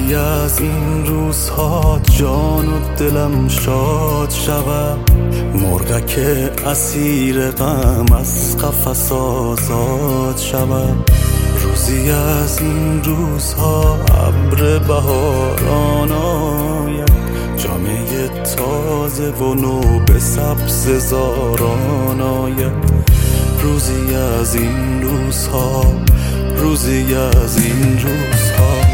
روزی از این روزها جان و دلم شاد شود، مرغک اسیر غم از قفس آزاد شود. روزی از این روزها ابر بهاران آید، جامه تازه و نو به سبز زاران آید. روزی از این روزها، روزی از این روزها.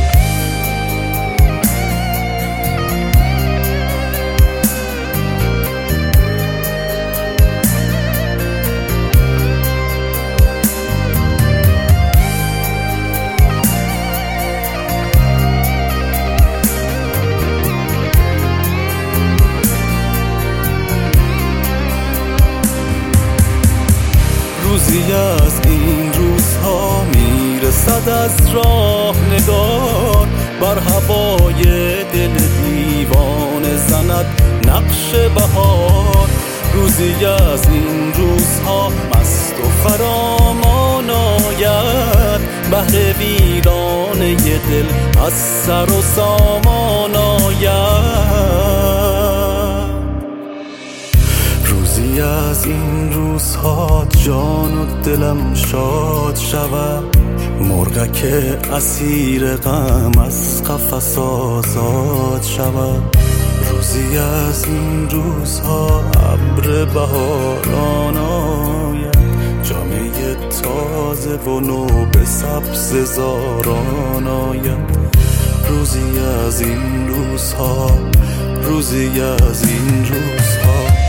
روزی از این روزها میرسد از راه نگار، بر هوای دل دیوانه زند نقش بهار. روزی از این روزها مست و خرامان آید، بهر ویرانه دل از سر و سامان آید. روزی از این روزها جان و دلم شاد شود، مرغک اسیر غم از قفس آزاد شود. روزی از این روزها ابر بهاران آید، جامه تازه و نو به سبز زاران آید. روزی از این روزها، روزی از این روزها.